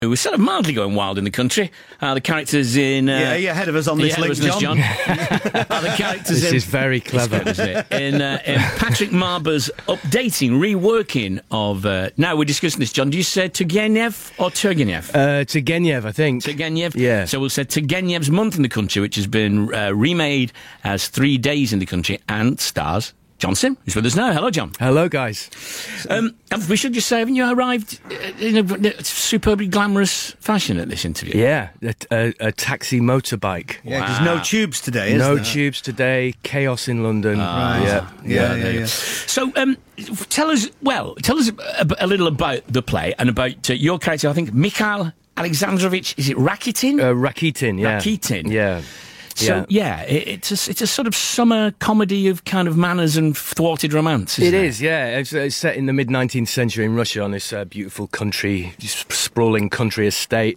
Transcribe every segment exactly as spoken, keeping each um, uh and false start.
Who was sort of mildly going wild in the country. Uh, the characters in... Uh, yeah, you're ahead of us on this link, John. John. uh, the characters this in, is very clever. Good, isn't it? In, uh, in Patrick Marber's updating, reworking of... Uh, now, we're discussing this, John. Do you say Turgenev or Turgenev? Uh, Turgenev, I think. Turgenev? Yeah. So we'll say Turgenev's Month in the Country, which has been uh, remade as Three Days in the Country and stars... John Sim, who's with us now. Hello, John. Hello, guys. Um, we should just say, haven't you arrived in a superbly glamorous fashion at this interview? Yeah, a, a, a taxi motorbike. Yeah, because Wow. no tubes today, is No there? tubes today, chaos in London. Right. Yeah, Yeah, yeah, there you yeah. go. So, um, tell us, well, tell us a, a little about the play and about uh, your character, I think, Mikhail Alexandrovich, is it Rakitin? Uh, Rakitin, yeah. Rakitin. Yeah. So, yeah, it, it's, a, it's a sort of summer comedy of kind of manners and thwarted romance, isn't It it? is, yeah. It's, it's set in the mid-nineteenth century in Russia on this uh, beautiful country, sprawling country estate.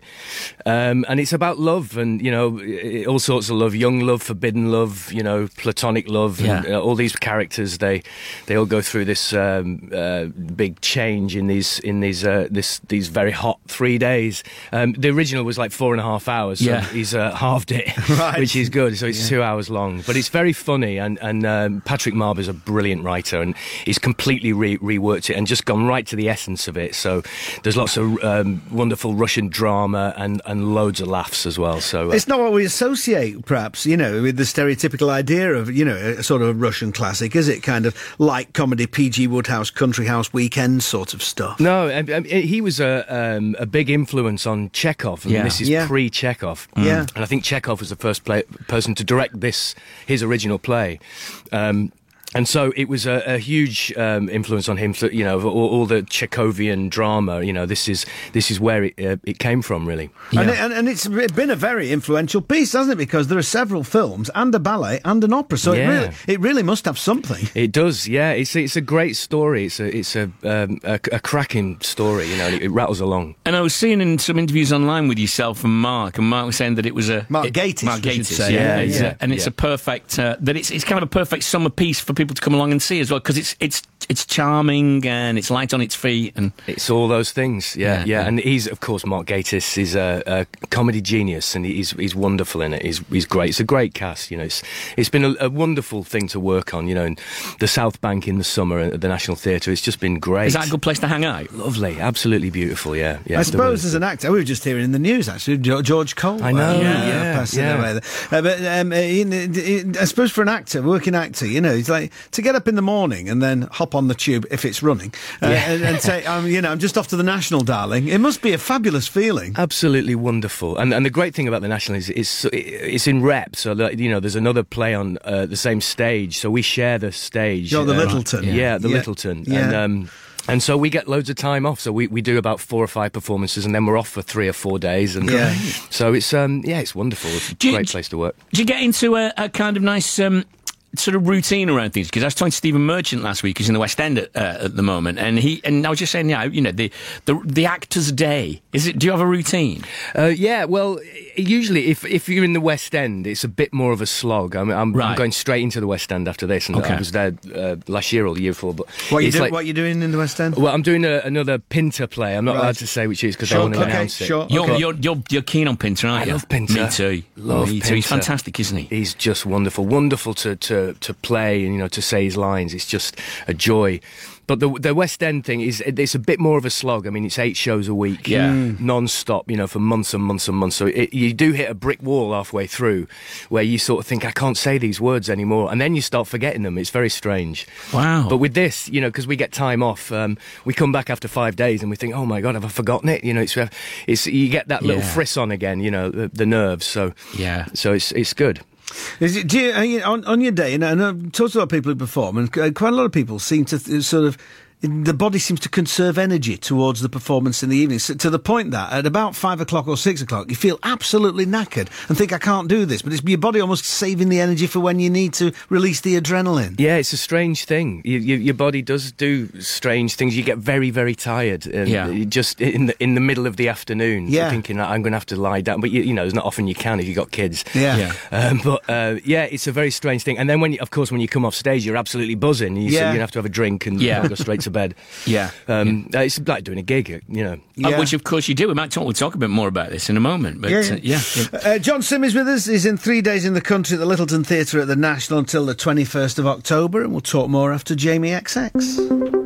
Um, and it's about love and, you know, i- all sorts of love, young love, forbidden love, you know, platonic love. And, Yeah. uh, all these characters, they they all go through this um, uh, big change in these in these uh, this these very hot three days. Um, the original was like four and a half hours, so Yeah. he's uh, halved it, Right. which is good. So it's two hours long, but it's very funny. And and um, Patrick Marber's a brilliant writer, and he's completely re- reworked it and just gone right to the essence of it. So there's lots of um, wonderful Russian drama and, and loads of laughs as well. So uh, It's not what we associate, perhaps, you know, with the stereotypical idea of, you know, a sort of Russian classic, is it? Kind of light comedy, P G Woodhouse, Country House Weekend sort of stuff. no, um, um, he was a um, a big influence on Chekhov. And Yeah. this is Yeah. pre-Chekhov. Yeah. And I think Chekhov was the first play, person to direct this, his original play. Um, and so it was a, a huge um, influence on him. For, you know, all, all the Chekhovian drama. You know, this is this is where it uh, it came from, really. And, it, and, and it's been a very influential piece, hasn't it? Because there are several films and a ballet and an opera, so it Yeah. really it really must have something. It does, yeah. It's a, it's a great story. It's a it's a um, a, a cracking story. You know, and it, it rattles along. And I was seeing in some interviews online with yourself and Mark, and Mark was saying that it was a... Mark it, Gatiss, Mark we should Gatiss, say. yeah. Yeah, it's yeah. a- and it's Yeah. a perfect... Uh, that it's it's kind of a perfect summer piece for people to come along and see as well, because it's it's it's charming and it's light on its feet and... It's all those things, yeah, Yeah, yeah. yeah. And he's, of course, Mark Gatiss is a, a comedy genius, and he's he's wonderful in it. He's he's great. It's a great cast, you know. It's it's been a, a wonderful thing to work on, you know. And the South Bank in the summer at the National Theatre, it's just been great. Is that a good place to hang out? Lovely, absolutely beautiful, yeah. yeah I the suppose weather's as an actor, we were just hearing in the news actually, Jo- George Cole. I know, uh, yeah, passing yeah. away there. Uh, but um, uh, you know, d- I suppose for an actor, working actor, you know, it's like to get up in the morning and then hop on the tube if it's running, uh, Yeah. and, and say, um, you know, I'm just off to the National, darling. It must be a fabulous feeling. Absolutely wonderful, and and the great thing about the National is it's it's in rep, so that, you know, there's another play on uh, the same stage, so we share the stage. You're the uh, Littleton. yeah, the Yeah. Littleton, Yeah. and um, and so we get loads of time off. So we, we do about four or five performances, and then we're off for three or four days, and Yeah. so it's um yeah, it's wonderful. It's a Do you- great place to work. Do you get into a, a kind of nice um, sort of routine around things? Because I was talking to Stephen Merchant last week, who's in the West End at, uh, at the moment, and he and I was just saying, yeah, you know, the the the actor's day. Is it? Do you have a routine? Uh, yeah, well, usually if if you're in the West End, it's a bit more of a slog. I'm, I'm, Right. I'm going straight into the West End after this, and Okay. I was there uh, last year or the year before. But What you it's do, like- what you doing in the West End? Well, I'm doing a, another Pinter play. I'm not Right. allowed to say which it is because I Sure, want to okay, announce it. sure. You're, Okay. you're you're you're keen on Pinter, aren't I you? love Pinter. Me too. Love Me too. He's Pinter. fantastic, isn't he? He's just wonderful, wonderful to, to, to play and, you know, to say his lines. It's just a joy. But the the West End thing is, it's a bit more of a slog. I mean, it's eight shows a week, Yeah. Mm. non-stop, you know, for months and months and months. So it, you do hit a brick wall halfway through, where you sort of think, I can't say these words anymore, and then you start forgetting them. It's very strange. Wow. But with this, you know, because we get time off, um, we come back after five days and we think, oh my God, have I forgotten it? You know, it's it's you get that little Yeah. frisson again, you know, the, the nerves. So Yeah. so it's it's good. Is it, do you, are you, on, on your day, and I know, talk to a lot of people who perform, and uh, quite a lot of people seem to th- sort of, the body seems to conserve energy towards the performance in the evening, so, to the point that at about five o'clock or six o'clock, you feel absolutely knackered and think, I can't do this, but it's your body almost saving the energy for when you need to release the adrenaline. Yeah, it's a strange thing. You, you, your body does do strange things. You get very, very tired. And Yeah. you just in the in the middle of the afternoon, Yeah. thinking I'm going to have to lie down. But you, you know, it's not often you can if you've got kids. Yeah. Yeah. Um, but uh, yeah, it's a very strange thing. And then when, you, of course, when you come off stage, you're absolutely buzzing. You, Yeah. so you have to have a drink and Yeah. go straight to bed. Yeah. Um, yeah. It's like doing a gig, you know. Yeah. Yeah. Uh, which, of course, you do. We might talk, we'll talk a bit more about this in a moment. But, Yeah, uh, yeah. yeah, yeah. Uh, John Sim is with us. He's in three days in the country at the Littleton Theatre at the National until the twenty-first of October, and we'll talk more after Jamie X X.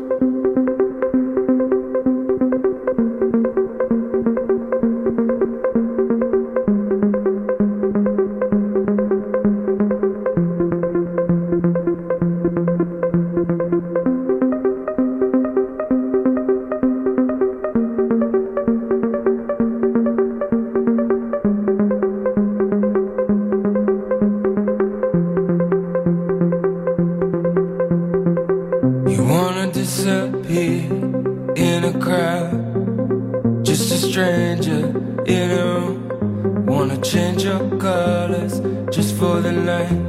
You wanna disappear in a crowd, just a stranger in a room. Wanna change your colors just for the night,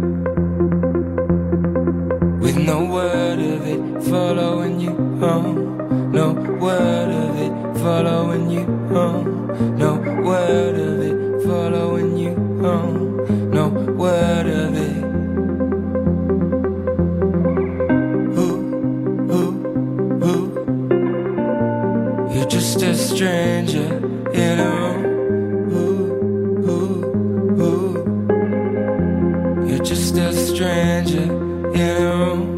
with no word of it following you home. No word of it following you home. No word of it following you home. No word of it. You're just a stranger in a room. Ooh, ooh, ooh. You're just a stranger in a room.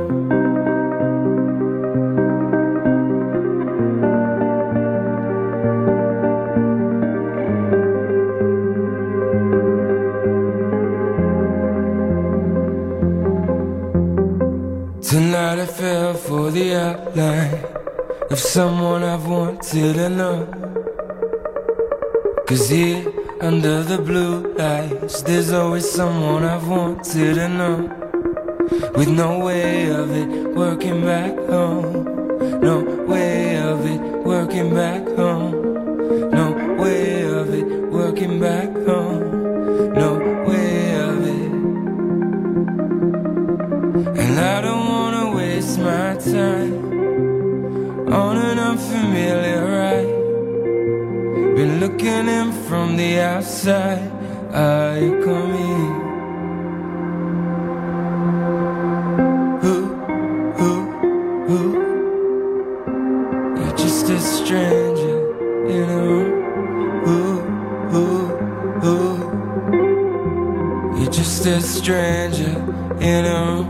Tonight I fell for the outline of someone I've wanted to know. Cause here, under the blue lights, there's always someone I've wanted to know. With no way of it working back home. No way of it working back home. No way of it working back home. No way of it. And I don't wanna waste my time on an unfamiliar ride. Been looking in from the outside. Are you coming? Ooh, ooh, ooh. You're just a stranger in a room. Ooh, ooh, ooh. You're just a stranger in a room.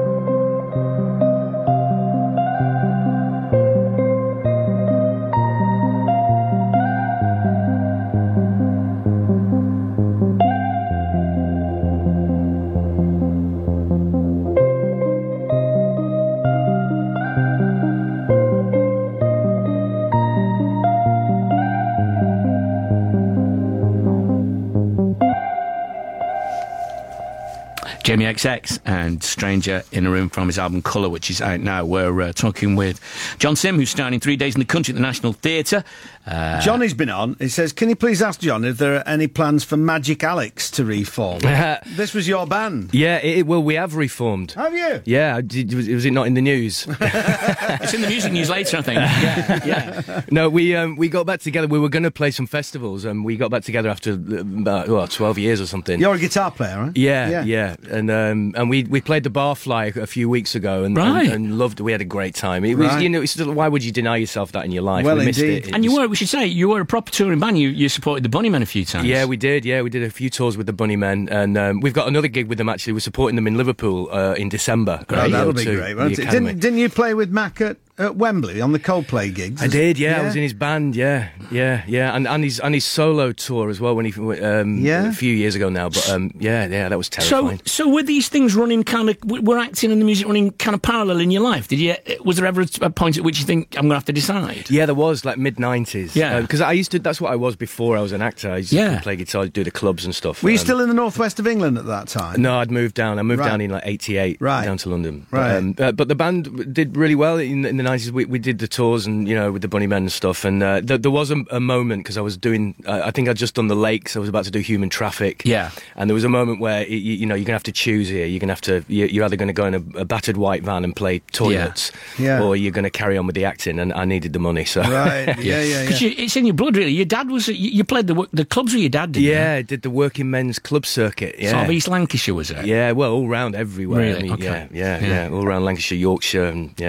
Jamie X X and Stranger in a Room from his album Colour, which is out now. We're uh, talking with John Sim, who's starting three days in the country at the National Theatre. Uh, Johnny's been on. He says, can you please ask John if there are any plans for Magic Alex to reform? This was your band. Yeah, it, it- well, we have reformed. Have you? Yeah, did, was, was it not in the news? it's in the music news later, I think. Yeah, yeah. No, we um, we got back together. We were going to play some festivals, and we got back together after uh, about well, twelve years or something. You're a guitar player, right? Yeah, Yeah. yeah, and um, and we we played the Barfly a few weeks ago, and, Right. and, and loved. We had a great time. It was, Right. you know, it's, why would you deny yourself that in your life? Well, we missed indeed. it. It And you was- were, we should say, you were a proper touring band. You, you supported the Bunnymen a few times. Yeah, we did. Yeah, we did a few tours with the Bunnymen, and um, we've got another gig with them. Actually, we're supporting them in Liverpool uh, in December. Oh, at that'll E O be two, great, the won't it? Academy. Didn't, didn't you play with Mac at, at Wembley on the Coldplay gigs? I did, yeah, I was in his band, yeah, yeah, yeah, and and his and his solo tour as well when he um, Yeah? a few years ago now. But um, yeah, yeah, that was So, terrifying. so were these things running kind of, w- were acting and the music running kind of parallel in your life? Did you, was there ever a, a point at which you think, I'm going to have to decide? Yeah, there was like mid nineties. Yeah. because I used to. That's what I was before I was an actor. I used to Yeah. play guitar, do the clubs and stuff. Were you Um, still in the northwest of England at that time? No, I'd moved down. I moved Right. down in like eighty-eight, Right. down to London. Right. But, um, uh, but the band did really well in, in the nineties. We, we did the tours and, you know, with the Bunnymen and stuff. And uh, th- there was a, a moment, because I was doing, uh, I think I'd just done the Lakes. I was about to do Human Traffic. Yeah. And there was a moment where, you, you know, you're going to have to choose here. You're going to have to, you- you're either going to go in a, a battered white van and play toilets, Yeah. or you're going to carry on with the acting. And I needed the money, so. Right, yeah, yeah, yeah. Because it's in your blood, really. Your dad was, you, you played the, wo- the clubs with your dad, didn't you? Yeah, I did the working men's club circuit. Yeah. Sort of East Lancashire, was it? Yeah, well, all round everywhere. Really? I mean, Okay. yeah, yeah, Yeah. yeah, all around Lancashire, Yorkshire, and yeah,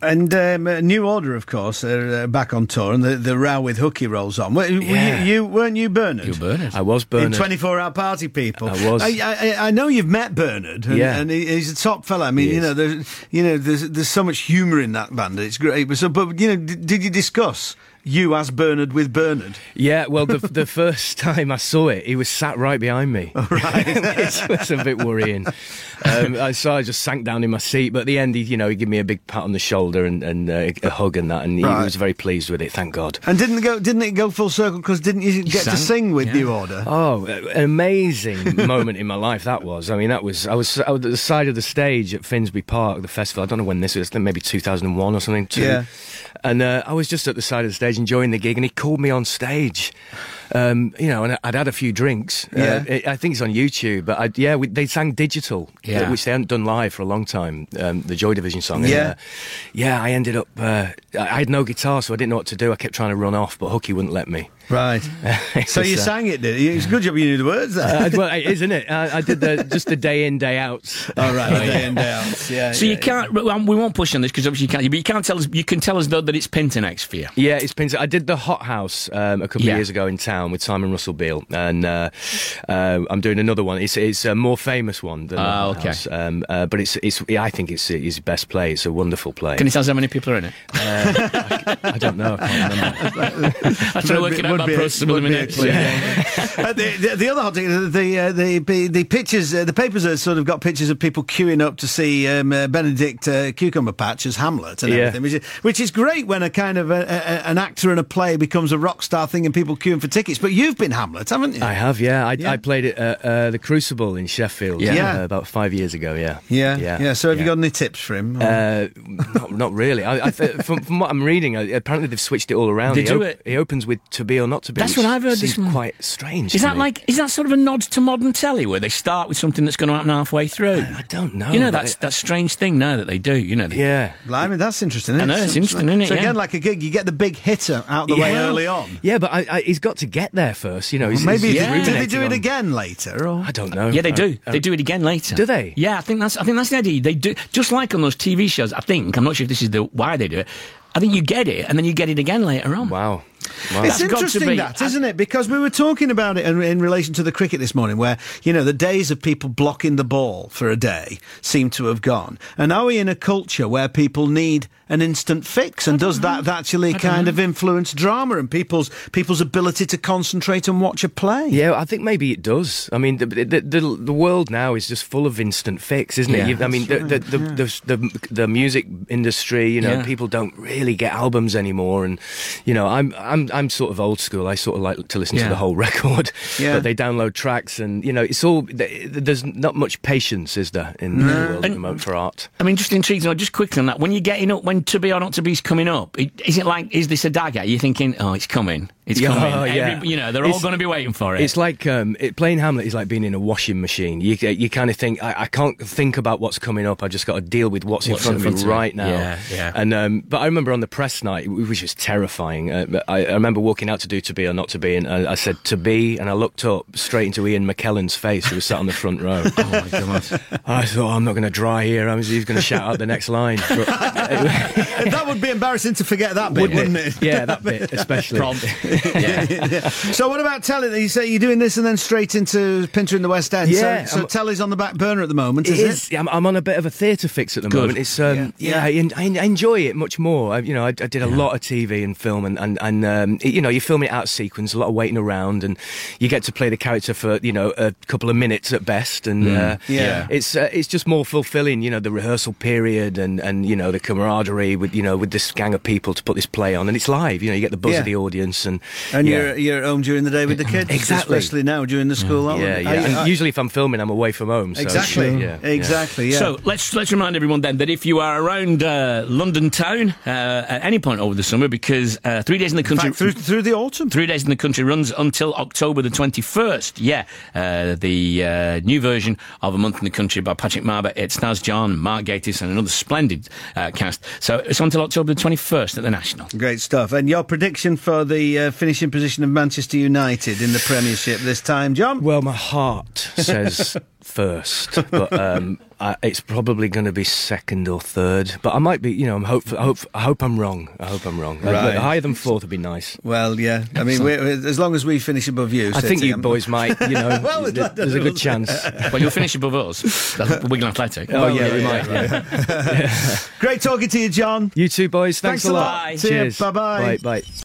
And um, uh, New Order, of course, are uh, back on tour, and the, the row with Hooky rolls on. Were, were Yeah. you, you weren't you Bernard? You Bernard. I was In Bernard. twenty-four hour Party People. I was. I, I, I know you've met Bernard, and, Yeah. and he, he's a top fella. I mean, He you is. know, there's, you know, there's there's so much humour in that band. It's great. But, so, but you know, d- did you discuss you as Bernard with Bernard? Yeah, well, the the first time I saw it, he was sat right behind me, Right. which was a bit worrying. Um, I so I just sank down in my seat, but at the end, he, you know, he gave me a big pat on the shoulder and, and uh, a hug and that, and he Right. was very pleased with it. Thank God. And didn't it go didn't it go full circle? Because didn't you get to sang, sing with yeah. New Order? Oh, an amazing moment in my life that was. I mean, that was I was I was at the side of the stage at Finsbury Park, the festival. I don't know when this was, I think maybe two thousand one or something. Two. Yeah. And uh, I was just at the side of the stage enjoying the gig, and he called me on stage. Um, you know, and I'd had a few drinks. Yeah. Uh, I think it's on YouTube, but I, yeah, we, they sang digital, Yeah. uh, which they hadn't done live for a long time. Um, the Joy Division song. And, Yeah. uh, yeah. I ended up. Uh, I had no guitar, so I didn't know what to do. I kept trying to run off, but Hooky wouldn't let me. Right. It So was, you uh, sang it, did you? It's a good job you knew the words there. uh, well, it is, isn't it? I, I did the just the day in, day out. All right, day in, day out. Yeah. So yeah, you can't. Well, we won't push on this because obviously you can't. But you can't tell us. You can tell us though that it's Pinternex for you. Yeah, it's been. I did the Hot House um, a couple Yeah. of years ago in town with Simon Russell Beale, and uh, uh, I'm doing another one. It's it's a more famous one than the Ah, Hot okay. House, um, uh, but it's it's. Yeah, I think it's his best play. It's a wonderful play. Can you tell us how many people are in it? I, I don't know. I can't remember. I'm trying to work it out Would by be a- process of would be a elimination. clue. Uh, the, the, the other hot thing, the the uh, the, the, the pictures, uh, the papers have sort of got pictures of people queuing up to see um, uh, Benedict uh, Cucumber Patch as Hamlet and Yeah. everything, which is, which is great when a kind of a, a, an actor in a play becomes a rock star thing and people queuing for tickets. But you've been Hamlet, haven't you? I have, yeah. I, Yeah. I played it at uh, the Crucible in Sheffield. Yeah. Yeah. uh, about five years ago. Yeah, yeah, yeah, So have you got any tips for him? or- Uh, not, not really. I, I th- from, from what I'm reading, uh, apparently they've switched it all around. They he, do it. He opens with "To Be or Not to Be." That's which what I've heard this seems morning. quite strange. Is to that me. like? Is that sort of a nod to modern telly where they start with something that's going to happen halfway through? I don't know. You know, but that's it- that strange thing now that they do. You know. they- yeah. Blimey, that's interesting. Isn't I know, it? it's So- interesting, isn't it? So Yeah. again, like a gig, you get the big hitter out the way Yeah. early on. Yeah, but I, I, he's got to get there first. You know, he's, Maybe he's yeah. do they ruminating do it on- again later? Or? I don't know. Yeah, they do. Uh, they do it again later. Do they? Yeah, I think that's. I think that's the idea. They do just like on those T V shows. I think I'm not sure if this is the why they do it. I think you get it, and then you get it again later on. Wow. Wow. It's That's got to interesting, be- that, isn't it? Because we were talking about it in, in relation to the cricket this morning, where, you know, the days of people blocking the ball for a day seem to have gone. And are we in a culture where people need an instant fix? And does that actually kind of influence drama and people's people's ability to concentrate and watch a play? Yeah, I think maybe it does. I mean, the the, the, the world now is just full of instant fix, isn't Yeah, it? You've, I mean, the the, the, the the the music industry. You know, Yeah. people don't really get albums anymore, and you know, I'm I'm I'm sort of old school. I sort of like to listen Yeah. to the whole record. Yeah. But they download tracks, and you know, it's all. There's not much patience, is there, in the world at And- the moment for art? I mean, just intrigued. though, Just quickly on that. When you're getting up, when To Be or Not to Be is coming up, it, is it like, is this a dagger? You're thinking, oh, it's coming. It's Yeah, coming. oh, yeah. Every- you know, they're all It's- going to be waiting for it. It's like um, it, playing Hamlet is like being in a washing machine. You you kind of think I, I can't think about what's coming up. I just got to deal with what's, What's in front in of front me of me. right now. Yeah, yeah. And um, but I remember on the press night, which was terrifying. Uh, but I, I remember walking out to do To Be or Not to Be, and I, I said To Be, and I looked up straight into Ian McKellen's face, who was sat on the front row. oh my god. I thought, I'm not going to dry here. I was he's going to shout out the next line. But, That would be embarrassing to forget that bit, wouldn't it? yeah, that bit especially. Prompt. yeah. Yeah. So what about telly? You say you're doing this and then straight into Pinter in the West End. Yeah, So, so I'm- telly's on the back burner at the moment, It is is. it? I'm, I'm on a bit of a theatre fix at the Good. moment. It's um, yeah, I, en- I en- enjoy it much more. I, you know, I, I did a lot of T V and film, and and, and um, it- you know, you film it out of sequence, a lot of waiting around, and you get to play the character for you know a couple of minutes at best, and uh, Yeah. it's uh, it's just more fulfilling. You know, the rehearsal period and and you know the camaraderie with you know with this gang of people to put this play on, and it's live. You know, you get the buzz Yeah. of the audience, and And yeah. you're you're at home during the day with the kids, Exactly. especially now during the school yeah, holiday. yeah. I- And I- usually, if I'm filming, I'm away from home. So, exactly, Yeah, yeah. exactly. Yeah. So let's let's remind everyone then that if you are around uh, London town uh, at any point over the summer, because uh, three days in the in country. fact, through through the autumn. Three days in the country runs until October the twenty-first. Yeah, uh, the uh, new version of A Month in the Country by Patrick Marber. It's Naz John, Mark Gatiss, and another splendid uh, cast. So it's until October the twenty-first at the National. Great stuff. And your prediction for the uh, finishing position of Manchester United in the Premiership this time, John? Well, my heart says first, but um, I, it's probably going to be second or third. But I might be, you know, I'm hope, I hope, I hope I'm wrong. I hope I'm wrong. Right. Uh, higher than fourth would be nice. Well, yeah. I mean, we're, we're, as long as we finish above you, I think City, you I'm- boys might, you know, Well, th- there's a good chance. Well, you'll finish above us. That's Wigan Athletic. Oh, yeah, yeah, we yeah, might. Yeah. Great talking to you, John. You two boys, thanks, Thanks a lot. lot. See ya. Cheers. Bye-bye. Bye bye.